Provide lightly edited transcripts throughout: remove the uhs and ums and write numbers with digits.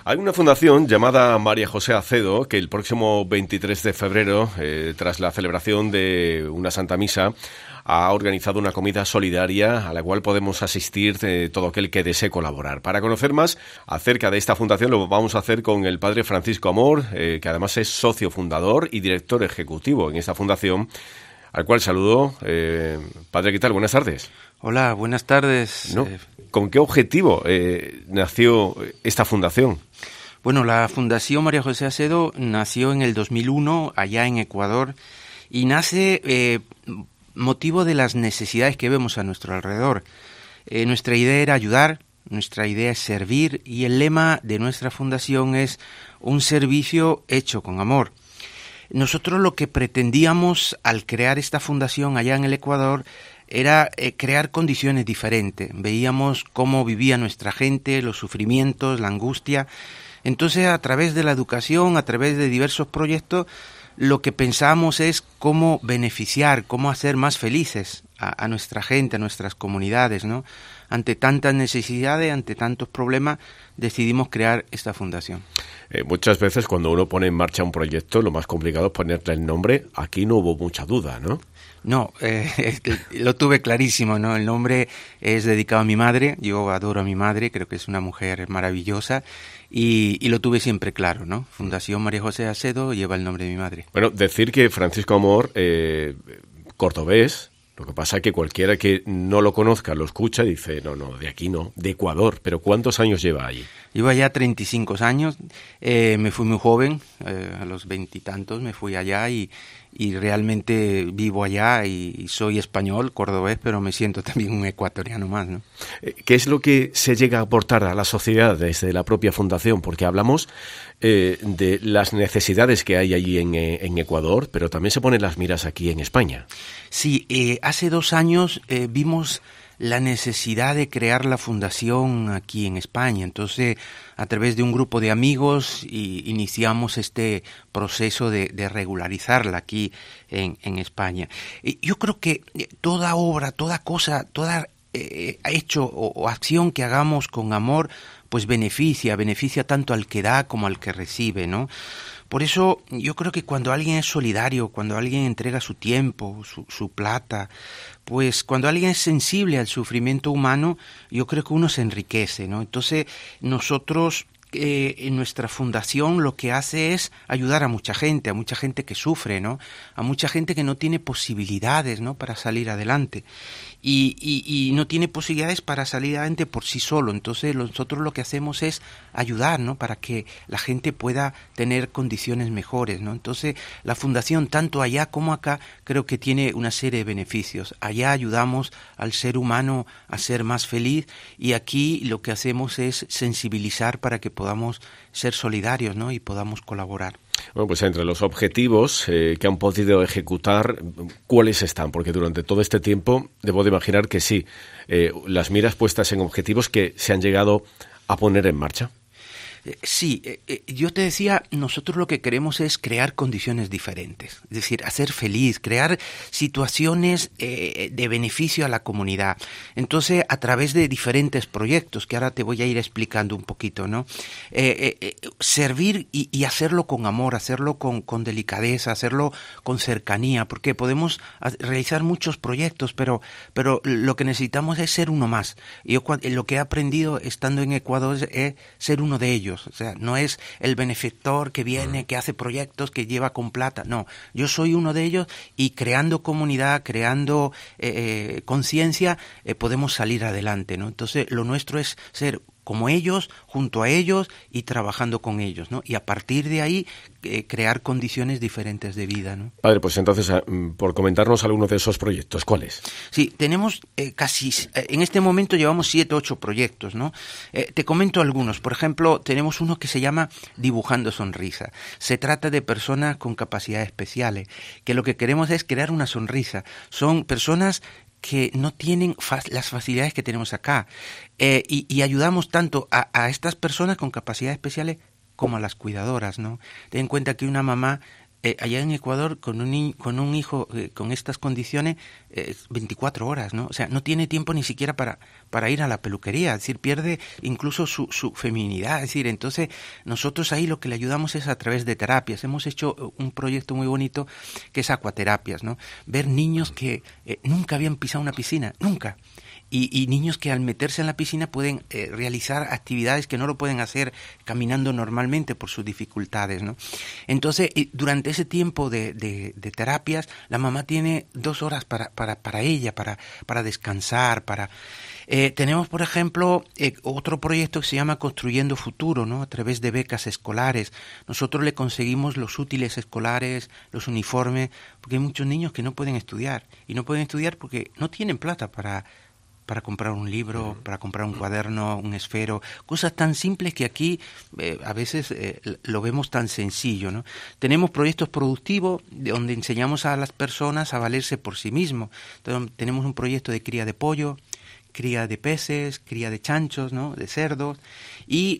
Hay una fundación llamada María José Acedo que el próximo 23 de febrero, tras la celebración de una Santa Misa, ha organizado una comida solidaria a la cual podemos asistir todo aquel que desee colaborar. Para conocer más acerca de esta fundación lo vamos a hacer con el padre Francisco Amor, que además es socio fundador y director ejecutivo en esta fundación, al cual saludo. Padre, ¿qué tal? Buenas tardes. Hola, buenas tardes. ¿No? ¿Con qué objetivo nació esta fundación? Bueno, la Fundación María José Acedo nació en el 2001 allá en Ecuador y nace motivo de las necesidades que vemos a nuestro alrededor. Nuestra idea era ayudar, nuestra idea es servir y el lema de nuestra fundación es un servicio hecho con amor. Nosotros lo que pretendíamos al crear esta fundación allá en el Ecuador era crear condiciones diferentes. Veíamos cómo vivía nuestra gente, los sufrimientos, la angustia. Entonces, a través de la educación, a través de diversos proyectos, lo que pensamos es cómo beneficiar, cómo hacer más felices a nuestra gente, a nuestras comunidades, ¿no? Ante tantas necesidades, ante tantos problemas, decidimos crear esta fundación. Muchas veces cuando uno pone en marcha un proyecto, lo más complicado es ponerle el nombre. Aquí no hubo mucha duda, ¿no? No, lo tuve clarísimo, ¿no? El nombre es dedicado a mi madre, yo adoro a mi madre, creo que es una mujer maravillosa y lo tuve siempre claro, ¿no? Fundación María José Acedo lleva el nombre de mi madre. Bueno, decir que Francisco Amor, cordobés, lo que pasa es que cualquiera que no lo conozca, lo escucha y dice, no, de aquí no, de Ecuador, pero ¿cuántos años lleva allí? Llevo allá 35 años, me fui muy joven, a los 20 y tantos me fui allá y realmente vivo allá y soy español, cordobés, pero me siento también un ecuatoriano más, ¿no? ¿Qué es lo que se llega a aportar a la sociedad desde la propia fundación? Porque hablamos de las necesidades que hay allí en Ecuador, pero también se ponen las miras aquí en España. Sí, hace 2 años vimos la necesidad de crear la fundación aquí en España. Entonces, a través de un grupo de amigos iniciamos este proceso de regularizarla aquí en España. Yo creo que toda obra, toda cosa, toda hecho o acción que hagamos con amor, pues beneficia tanto al que da como al que recibe, ¿no? Por eso yo creo que cuando alguien es solidario, cuando alguien entrega su tiempo, su plata, pues cuando alguien es sensible al sufrimiento humano, yo creo que uno se enriquece, ¿no? Entonces nosotros en nuestra fundación lo que hace es ayudar a mucha gente que sufre, ¿no? A mucha gente que no tiene posibilidades, ¿no? Para salir adelante. Y no tiene posibilidades para salir adelante por sí solo. Entonces nosotros lo que hacemos es ayudar, ¿no? Para que la gente pueda tener condiciones mejores, ¿no? Entonces la fundación, tanto allá como acá, creo que tiene una serie de beneficios. Allá ayudamos al ser humano a ser más feliz y aquí lo que hacemos es sensibilizar para que podamos ser solidarios, ¿no? Y podamos colaborar. Bueno, pues entre los objetivos que han podido ejecutar, ¿cuáles están? Porque durante todo este tiempo, debo de imaginar que sí, las miras puestas en objetivos que se han llegado a poner en marcha. Sí, yo te decía, nosotros lo que queremos es crear condiciones diferentes, es decir, hacer feliz, crear situaciones de beneficio a la comunidad. Entonces, a través de diferentes proyectos, que ahora te voy a ir explicando un poquito, ¿no? Servir y hacerlo con amor, hacerlo con delicadeza, hacerlo con cercanía, porque podemos realizar muchos proyectos, pero lo que necesitamos es ser uno más. Yo lo que he aprendido estando en Ecuador es ser uno de ellos. O sea, no es el benefactor que viene, que hace proyectos, que lleva con plata. No, yo soy uno de ellos y creando comunidad, creando conciencia, podemos salir adelante, ¿no? Entonces, lo nuestro es ser como ellos, junto a ellos y trabajando con ellos, ¿no? Y a partir de ahí crear condiciones diferentes de vida, ¿no? Padre, pues entonces, por comentarnos algunos de esos proyectos, ¿cuáles? Sí, tenemos en este momento llevamos 7, 8 proyectos, ¿no? Te comento algunos. Por ejemplo, tenemos uno que se llama Dibujando Sonrisa. Se trata de personas con capacidades especiales, que lo que queremos es crear una sonrisa. Son personas que no tienen las facilidades que tenemos acá y ayudamos tanto a estas personas con capacidades especiales como a las cuidadoras, ¿no? Ten en cuenta que una mamá allá en Ecuador, con un hijo con estas condiciones, 24 horas, ¿no? O sea, no tiene tiempo ni siquiera para ir a la peluquería, es decir, pierde incluso su feminidad, es decir, entonces nosotros ahí lo que le ayudamos es a través de terapias. Hemos hecho un proyecto muy bonito que es acuaterapias, ¿no? Ver niños que nunca habían pisado una piscina, nunca. Y niños que al meterse en la piscina pueden realizar actividades que no lo pueden hacer caminando normalmente por sus dificultades, ¿no? Entonces, durante ese tiempo de terapias, la mamá tiene 2 horas para ella, para descansar, tenemos, por ejemplo, otro proyecto que se llama Construyendo Futuro, ¿no? A través de becas escolares. Nosotros le conseguimos los útiles escolares, los uniformes, porque hay muchos niños que no pueden estudiar. Y no pueden estudiar porque no tienen plata para comprar un libro, para comprar un cuaderno, un esfero, cosas tan simples que aquí a veces lo vemos tan sencillo, ¿no? Tenemos proyectos productivos donde enseñamos a las personas a valerse por sí mismos. Entonces, tenemos un proyecto de cría de pollo, cría de peces, cría de chanchos, ¿no? De cerdos, y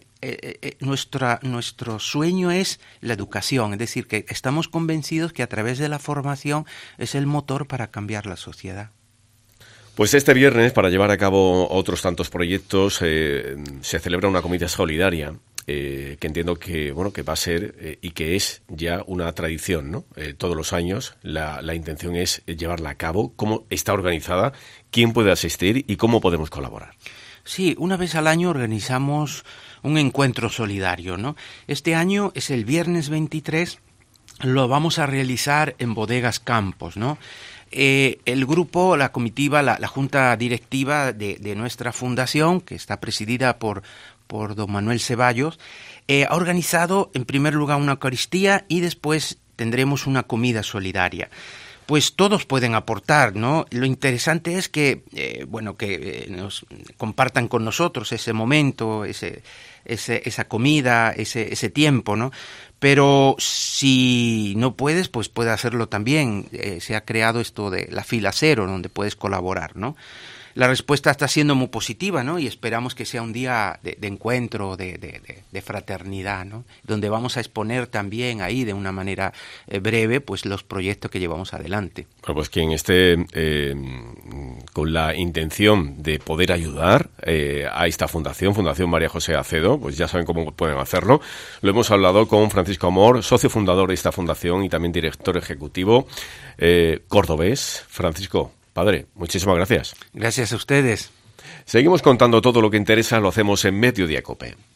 nuestro sueño es la educación, es decir, que estamos convencidos que a través de la formación es el motor para cambiar la sociedad. Pues este viernes, para llevar a cabo otros tantos proyectos, se celebra una comida solidaria, que entiendo que va a ser y que es ya una tradición, ¿no? Todos los años la intención es llevarla a cabo. ¿Cómo está organizada? ¿Quién puede asistir? ¿Y cómo podemos colaborar? Sí, una vez al año organizamos un encuentro solidario, ¿no? Este año es el viernes 23, lo vamos a realizar en Bodegas Campos, ¿no? El grupo, la comitiva, la junta directiva de nuestra fundación, que está presidida por don Manuel Ceballos, ha organizado en primer lugar una Eucaristía y después tendremos una comida solidaria. Pues todos pueden aportar, ¿no? Lo interesante es que, nos compartan con nosotros ese momento, esa comida, ese tiempo, ¿no? Pero si no puedes, pues puedes hacerlo también. Se ha creado esto de la fila cero, donde puedes colaborar, ¿no? La respuesta está siendo muy positiva, ¿no? Y esperamos que sea un día de encuentro, de fraternidad, ¿no? Donde vamos a exponer también ahí de una manera breve, pues los proyectos que llevamos adelante. Bueno, pues quien esté con la intención de poder ayudar a esta Fundación María José Acedo, pues ya saben cómo pueden hacerlo. Lo hemos hablado con Francisco Amor, socio fundador de esta fundación y también director ejecutivo cordobés. Francisco, padre, muchísimas gracias. Gracias a ustedes. Seguimos contando todo lo que interesa, lo hacemos en Mediodía COPE.